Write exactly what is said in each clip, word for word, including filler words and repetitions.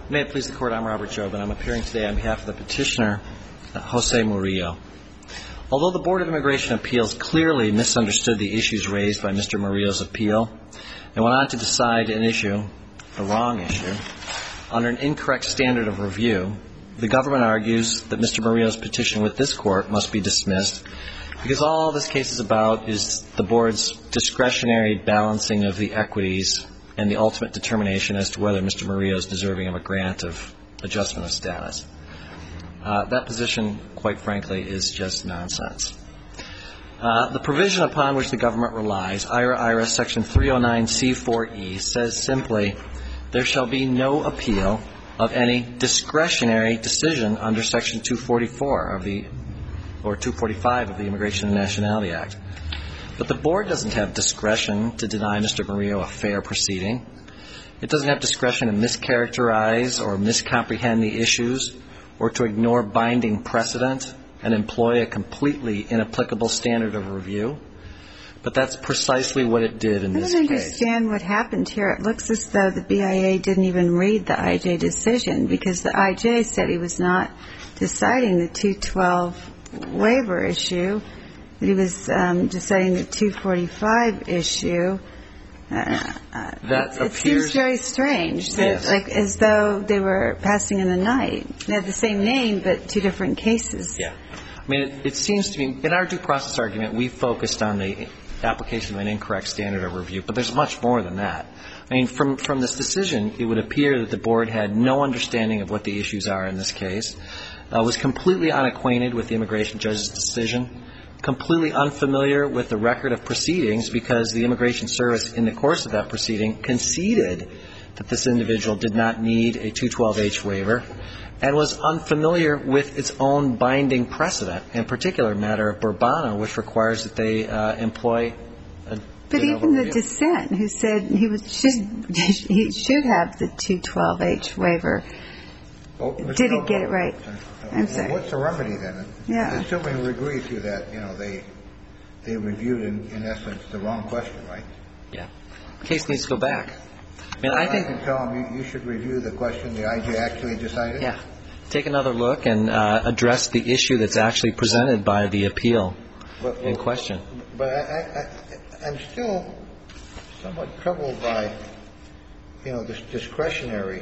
May it please the Court, I'm Robert Jobe, and I'm appearing today on behalf of the petitioner, Jose Murillo. Although the Board of Immigration Appeals clearly misunderstood the issues raised by Mister Murillo's appeal and went on to decide an issue, a wrong issue, under an incorrect standard of review, the government argues that Mister Murillo's petition with this Court must be dismissed because all this case is about is the Board's discretionary balancing of the equities and the ultimate determination as to whether Mister Murillo is deserving of a grant of adjustment of status. Uh, that position, quite frankly, is just nonsense. Uh, the provision upon which the government relies, I R A I R A Section three oh nine C four E, says simply, there shall be no appeal of any discretionary decision under Section two forty-four of the, or two forty-five of the Immigration and Nationality Act. But the Board doesn't have discretion to deny Mister Murillo a fair proceeding. It doesn't have discretion to mischaracterize or miscomprehend the issues or to ignore binding precedent and employ a completely inapplicable standard of review. But that's precisely what it did in this case. I don't understand what happened here. It looks as though the B I A didn't even read the I J decision because the I J said he was not deciding the two twelve waiver issue. He was um, deciding the two forty-five issue. Uh, that it, appears, it seems very strange, that, yes. like as though they were passing in the night. They had the same name, but two different cases. Yeah. I mean, it, it seems to me, in our due process argument, we focused on the application of an incorrect standard of review, but there's much more than that. I mean, from, from this decision, it would appear that the Board had no understanding of what the issues are in this case, uh, was completely unacquainted with the immigration judge's decision, completely unfamiliar with the record of proceedings because the Immigration Service, in the course of that proceeding, conceded that this individual did not need a two twelve H waiver, and was unfamiliar with its own binding precedent, in particular matter of Burbano, which requires that they uh, employ a But even the dissent, who said he was should he should have the two twelve H waiver, well, didn't get it right. I'm sorry. Well, what's the remedy then? Yeah. Assuming we agree to that, you know, they they reviewed in, in essence the wrong question, right? Yeah. The case needs to go back. I mean, well, I think I can tell them you, you should review the question the I J actually decided. Yeah. Take another look and uh, address the issue that's actually presented by the appeal but, well, in question. But I, I, I, I'm still somewhat troubled by, you know, this discretionary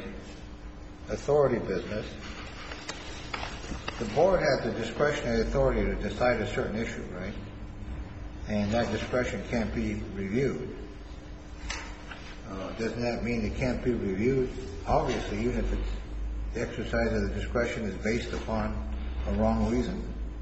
authority business. The Board has the discretionary authority to decide a certain issue, right? And that discretion can't be reviewed. Uh, doesn't that mean it can't be reviewed? Obviously, even if it's, the exercise of the discretion is based upon a wrong reason.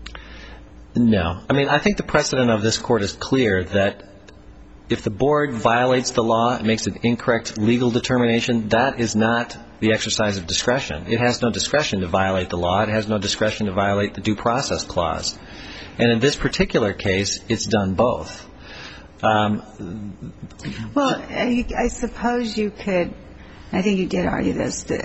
No. I mean, I think the precedent of this Court is clear that if the Board violates the law and makes an incorrect legal determination, that is not the exercise of discretion. It has no discretion to violate the law. It has no discretion to violate the due process clause. And in this particular case, it's done both. Um, well, I, I suppose you could, I think you did argue this, to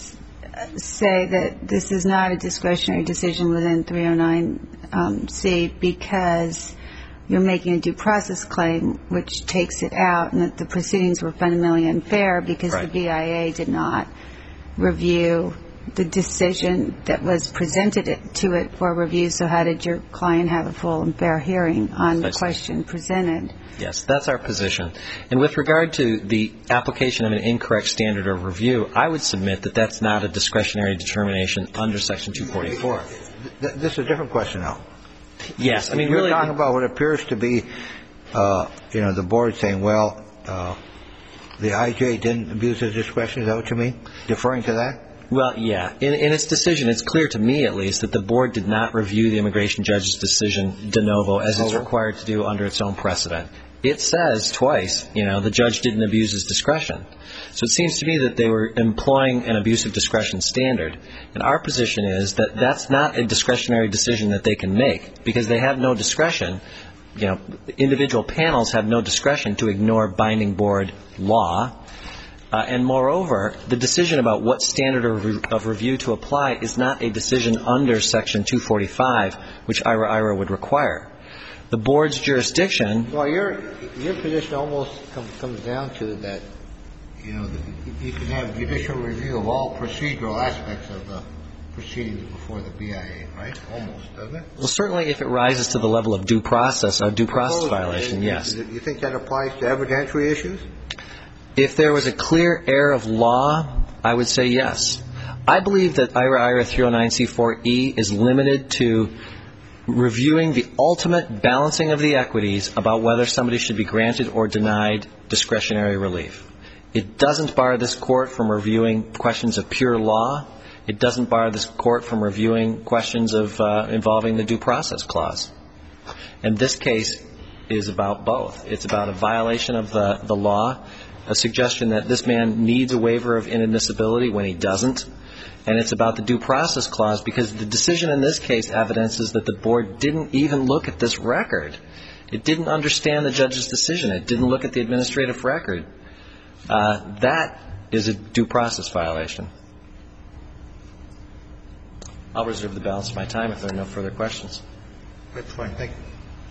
say that this is not a discretionary decision within three oh nine um, C because you're making a due process claim which takes it out, and that the proceedings were fundamentally unfair because right. the B I A did not review the decision that was presented it, to it for review. So how did your client have a full and fair hearing on the question presented? Yes, that's our position. And with regard to the application of an incorrect standard of review, I would submit that that's not a discretionary determination under Section two forty-four. This is a different question now. Yes. I mean, you're really talking about what appears to be, uh, you know, the Board saying, well, uh, the I J didn't abuse his discretion. Is that what you mean? Deferring to that? Well, yeah. In, in its decision, it's clear to me, at least, that the Board did not review the immigration judge's decision de novo as it's required to do under its own precedent. It says twice, you know, the judge didn't abuse his discretion. So it seems to me that they were employing an abuse of discretion standard. And our position is that that's not a discretionary decision that they can make because they have no discretion. You know, individual panels have no discretion to ignore binding Board law. Uh, and moreover, the decision about what standard of, re- of review to apply is not a decision under Section two forty-five, which I R A I R A would require. The Board's jurisdiction... Well, your your position almost come, comes down to that you know, you can have judicial review of all procedural aspects of the proceedings before the B I A, right? Almost, doesn't it? Well, certainly if it rises to the level of due process, a due process violation, yes. You think that applies to evidentiary issues? If there was a clear error of law, I would say yes. I believe that I R A I R A three oh nine C four E is limited to reviewing the ultimate balancing of the equities about whether somebody should be granted or denied discretionary relief. It doesn't bar this court from reviewing questions of pure law. It doesn't bar this court from reviewing questions of uh, involving the due process clause. And this case is about both. It's about a violation of the, the law, a suggestion that this man needs a waiver of inadmissibility when he doesn't, and it's about the due process clause because the decision in this case evidences that the board didn't even look at this record. It didn't understand the judge's decision. It didn't look at the administrative record. Uh, that is a due process violation. I'll reserve the balance of my time if there are no further questions. That's fine. Thank you.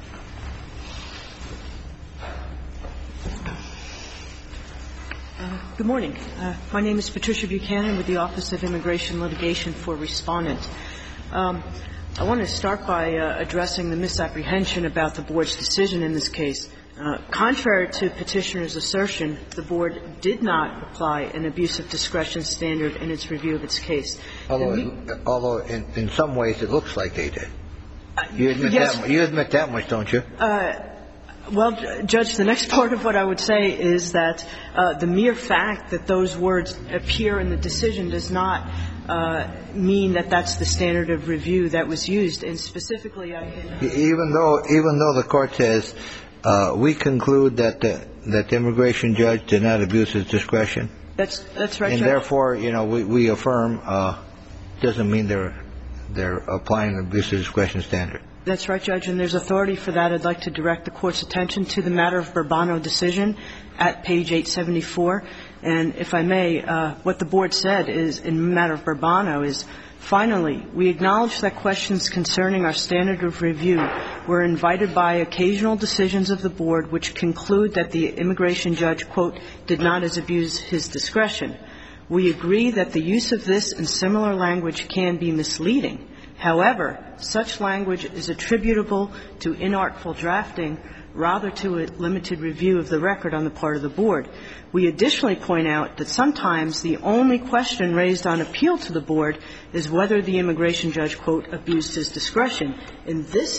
Uh, good morning. Uh, my name is Patricia Buchanan with the Office of Immigration Litigation for Respondent. Um, I want to start by uh, addressing the misapprehension about the board's decision in this case. Uh, contrary to petitioner's assertion, the board did not apply an abuse of discretion standard in its review of its case. Although, it, although in, in some ways it looks like they did. You admit, yes. that, you admit that much, don't you? Uh, well, Judge, the next part of what I would say is that uh, the mere fact that those words appear in the decision does not uh, mean that that's the standard of review that was used. And specifically, I can even though even though the court says uh, we conclude that the, that the immigration judge did not abuse his discretion. That's that's right. And Judge. therefore, you know, we, we affirm uh, doesn't mean they're they're applying an abuse of discretion standard. That's right, Judge, and there's authority for that. I'd like to direct the Court's attention to the matter of Burbano decision at page eight seventy-four. And if I may, uh, what the Board said is, in matter of Burbano, is, finally, we acknowledge that questions concerning our standard of review were invited by occasional decisions of the Board which conclude that the immigration judge, quote, did not as abuse his discretion. We agree that the use of this and similar language can be misleading. However, such language is attributable to inartful drafting rather to a limited review of the record on the part of the Board. We additionally point out that sometimes the only question raised on appeal to the Board is whether the immigration judge, quote, abused his discretion. In this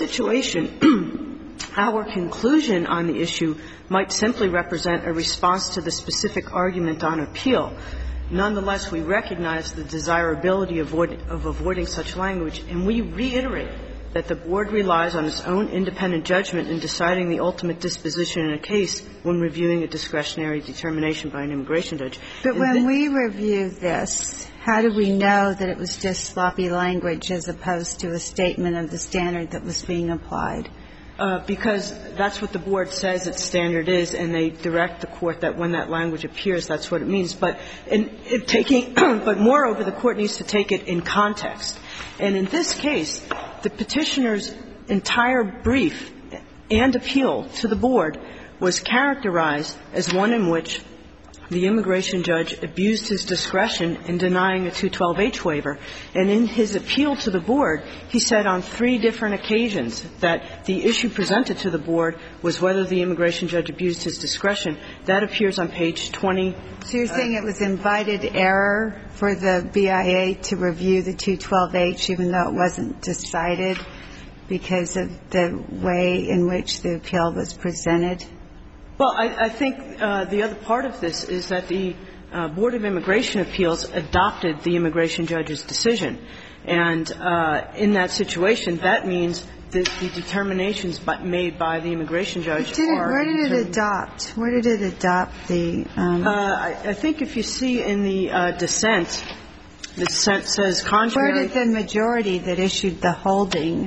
situation, our conclusion on the issue might simply represent a response to the specific argument on appeal. Nonetheless, we recognize the desirability of, avoid, of avoiding such language, and we reiterate that the Board relies on its own independent judgment in deciding the ultimate disposition in a case when reviewing a discretionary determination by an immigration judge. But and when th- we review this, how do we know that it was just sloppy language as opposed to a statement of the standard that was being applied? Uh, because that's what the Board says its standard is, and they direct the Court that when that language appears, that's what it means. But in, in taking, but moreover, the Court needs to take it in context. And in this case, the petitioner's entire brief and appeal to the Board was characterized as one in which the immigration judge abused his discretion in denying a two twelve H waiver. And in his appeal to the Board, he said on three different occasions that the issue presented to the Board was whether the immigration judge abused his discretion. That appears on page twenty. So you're saying it was invited error for the B I A to review the two twelve H even though it wasn't decided because of the way in which the appeal was presented? Well, I, I think uh, the other part of this is that the uh, Board of Immigration Appeals adopted the immigration judge's decision. And uh, in that situation, that means that the determinations by, made by the immigration judge did it, are Where did it determined. adopt? Where did it adopt the um, – uh, I, I think if you see in the uh, dissent, the dissent says contrary. Where did the majority that issued the holding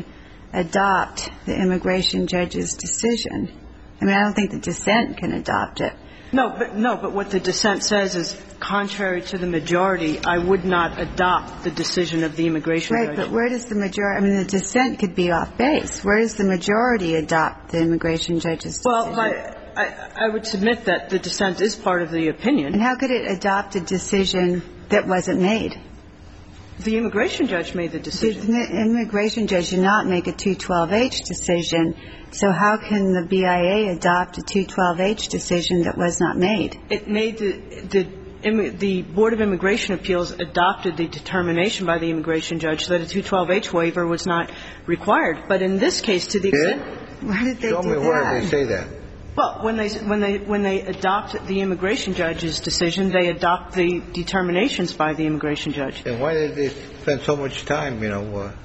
adopt the immigration judge's decision? I mean, I don't think the dissent can adopt it. No, but no, but what the dissent says is contrary to the majority, I would not adopt the decision of the immigration right, judge. Right, but where does the majority – I mean, the dissent could be off base. Where does the majority adopt the immigration judge's decision? Well, by, I, I would submit that the dissent is part of the opinion. And how could it adopt a decision that wasn't made? The immigration judge made the decision. The immigration judge did not make a two twelve H decision. So how can the B I A adopt a two twelve H decision that was not made? It made the, the The Board of Immigration Appeals adopted the determination by the immigration judge that a two twelve H waiver was not required. But in this case, to the extent Why did they Show do me that? where they say that. well, when they when they when they adopt the immigration judge's decision, they adopt the determinations by the immigration judge. And why did they spend so much time, you know, uh,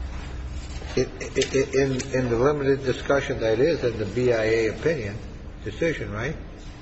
in in the limited discussion that is in the B I A opinion decision, right?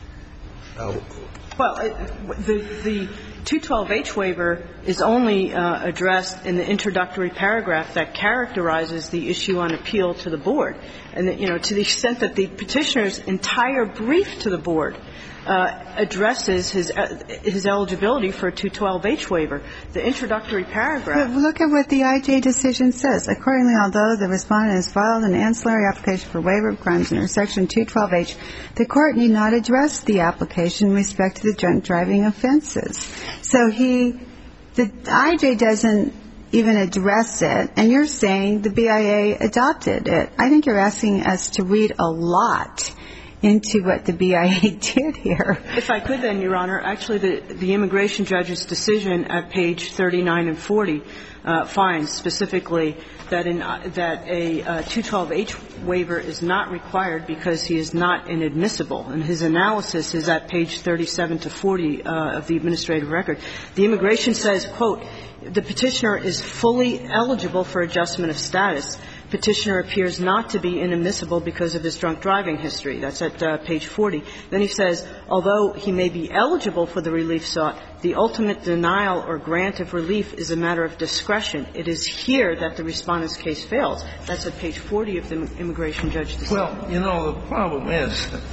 Uh, Well, the, the two twelve H waiver is only uh, addressed in the introductory paragraph that characterizes the issue on appeal to the board. And, that, you know, to the extent that the petitioner's entire brief to the board uh, addresses his uh, his eligibility for a two twelve H waiver, the introductory paragraph. But look at what the I J decision says. Accordingly, although the respondent has filed an ancillary application for waiver of crimes under Section two twelve H, the court need not address the application in respect to the drunk driving offenses. So he, the I J doesn't even address it, and you're saying the B I A adopted it. I think you're asking us to read a lot into what the B I A did here. If I could then, Your Honor, actually the, the immigration judge's decision at page thirty-nine and forty uh, finds specifically that, in, uh, that a uh, two twelve H waiver is not required because he is not inadmissible. And his analysis is at page thirty-seven to forty uh, of the administrative record. The immigration says, quote, the petitioner is fully eligible for adjustment of status. Petitioner appears not to be inadmissible because of his drunk driving history. That's at uh, page forty. Then he says, although he may be eligible for the relief sought, the ultimate denial or grant of relief is a matter of discretion. It is here that the respondent's case fails. That's at page forty of the immigration judge's decision. Well, you know, the problem is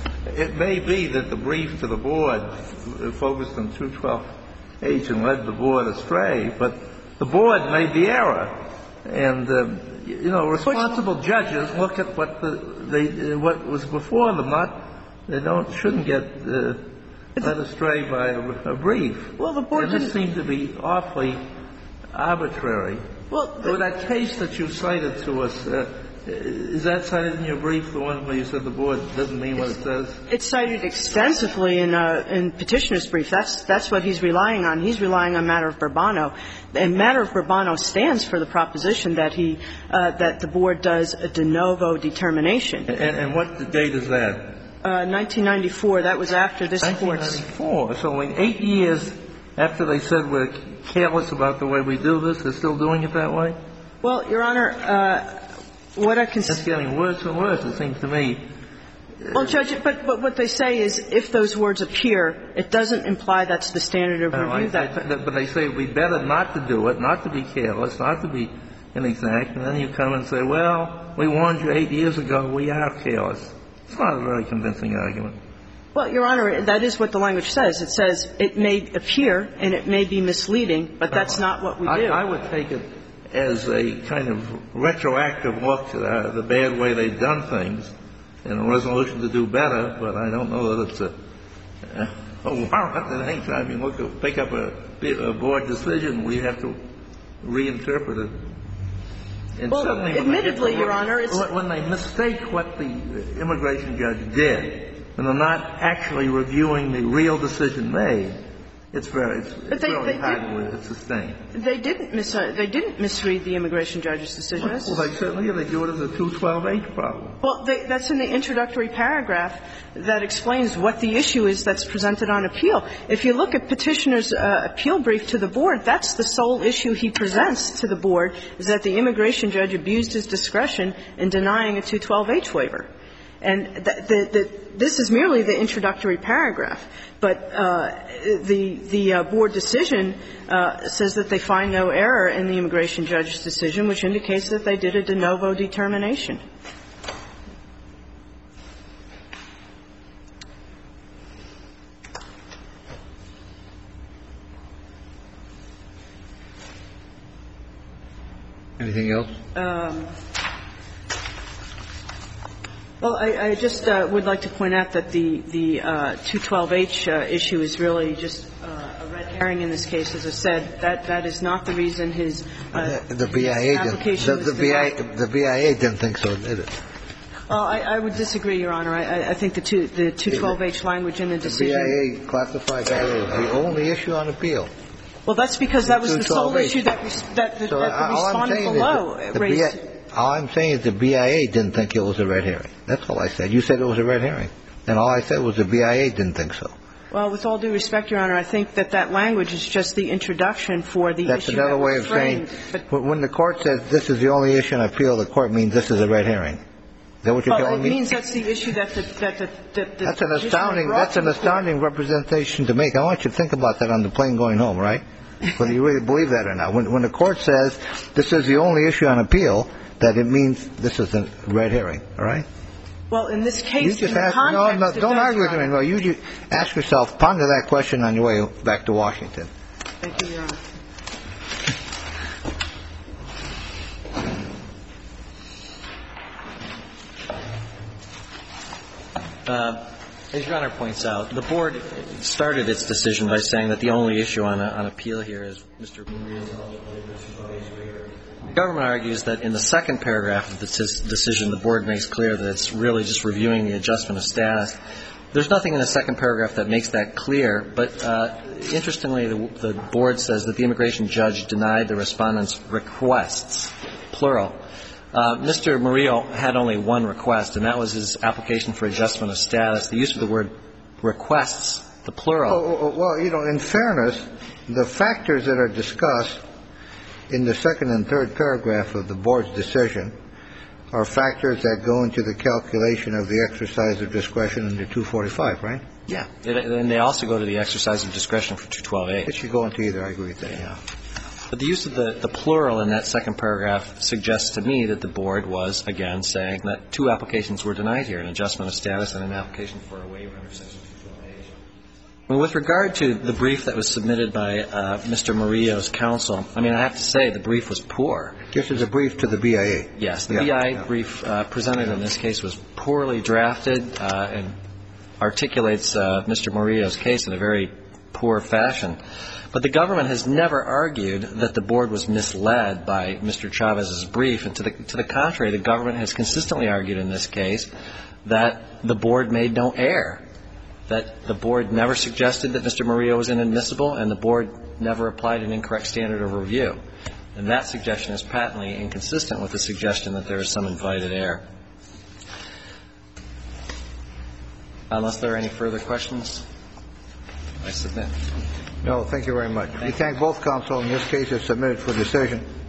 it may be that the brief to the board focused on two twelve H and led the board astray, but the board made the error. And, uh, you know, responsible judges look at what the, they, uh, what was before them, not, they don't, shouldn't get uh, led astray by a, a brief. Well, the board and this didn't. seemed to be awfully arbitrary. Well, So that case that you cited to us, uh, is that cited in your brief, the one where you said the board doesn't mean what it says? It's cited extensively in, uh, in petitioner's brief. That's, that's what he's relying on. He's relying on matter of Burbano. And matter of Burbano stands for the proposition that he, uh, that the board does a de novo determination. And, and what date is that? Uh, nineteen ninety-four. That was after this court's. nineteen ninety-four. So in eight years after they said we're careless about the way we do this, they're still doing it that way? Well, Your Honor, uh, what I can say. It's getting worse and worse, it seems to me. Well, Judge, but, but what they say is if those words appear, it doesn't imply that's the standard of review. Uh, I, that, I, but they say we better not to do it, not to be careless, not to be inexact, and then you come and say, well, we warned you eight years ago, we are careless. It's not a very convincing argument. Well, Your Honor, that is what the language says. It says it may appear and it may be misleading, but that's not what we do. I, I would take it as a kind of retroactive look to the, the bad way they've done things and a resolution to do better, but I don't know that it's a, a warrant that any time you look at, pick up a, a board decision, we have to reinterpret it. And well, suddenly admittedly, when Your Honor, it's when they mistake what the immigration judge did, and they're not actually reviewing the real decision made, it's very, it's, it's they, really they hard to sustain. They didn't mis they didn't misread the immigration judge's decision. Well, well, they certainly they do it as a two twelve H problem. Well, they, that's in the introductory paragraph that explains what the issue is that's presented on appeal. If you look at Petitioner's uh, appeal brief to the board, that's the sole issue he presents to the board, is that the immigration judge abused his discretion in denying a two twelve H waiver. And the, the, the, this is merely the introductory paragraph. But uh, the, the uh, board decision uh, says that they find no error in the immigration judge's decision, which indicates that they did a de novo determination. Anything else? Um, Well, I, I just uh, would like to point out that the, the uh, two twelve H uh, issue is really just uh, a red herring in this case. As I said, that, that is not the reason his, uh, the, the B I A application didn't, the, the, B I A, the B I A didn't think so, did it? Well, I, I would disagree, Your Honor. I, I think the two, the two twelve H language in the decision. The B I A classified that as the only issue on appeal. Well, that's because that was the sole two twelve H. issue that, res, that, the, So that the all I'm respondent saying below is the raised. B I A, all I'm saying is the B I A didn't think it was a red herring. That's all I said. You said it was a red herring. And all I said was the B I A didn't think so. Well, with all due respect, Your Honor, I think that that language is just the introduction for the That's issue another that way was of saying, framed. But, when the court says this is the only issue on appeal, the court means this is a red herring. Is that what you're well, telling it me? means that's the issue that the, that the, that the That's an petitioner astounding, brought that's to an the court. astounding representation to make. I want you to think about that on the plane going home, right? Whether you really believe that or not. When, when the court says this is the only issue on appeal, that it means this is a red herring, all right? Well, in this case, You just in the ask, no, context, no, it don't does, argue Your with me. Honor. No, you just ask yourself, ponder that question on your way back to Washington. Thank you, Your Honor. Uh, as Your Honor points out, the Board started its decision by saying that the only issue on, a, on appeal here is Mister Murillo's eligibility. The government argues that in the second paragraph of the decision, the Board makes clear that it's really just reviewing the adjustment of status. There's nothing in the second paragraph that makes that clear, but uh, interestingly, the, the Board says that the immigration judge denied the respondent's requests, plural. Uh, Mister Murillo had only one request, and that was his application for adjustment of status. The use of the word requests, the plural. Oh, oh, well, you know, in fairness, the factors that are discussed in the second and third paragraph of the Board's decision are factors that go into the calculation of the exercise of discretion under two forty-five, right? Yeah. And they also go to the exercise of discretion for two twelve A. It should go into either. I agree with that, yeah. But the use of the, the plural in that second paragraph suggests to me that the Board was, again, saying that two applications were denied here, an adjustment of status and an application for a waiver under Section two twelve A. Well, with regard to the brief that was submitted by uh, Mister Murillo's counsel, I mean, I have to say the brief was poor. This is a brief to the B I A. Yes. The yeah, B I A yeah. brief uh, presented in this case was poorly drafted uh, and articulates uh, Mister Murillo's case in a very poor fashion. But the government has never argued that the Board was misled by Mister Chavez's brief. And to the, to the contrary, the government has consistently argued in this case that the Board made no error, that the Board never suggested that Mister Murillo was inadmissible, and the Board never applied an incorrect standard of review. And that suggestion is patently inconsistent with the suggestion that there is some invited error. Unless there are any further questions, I submit. No, thank you very much. We thank both counsel. In this case, it's submitted for decision.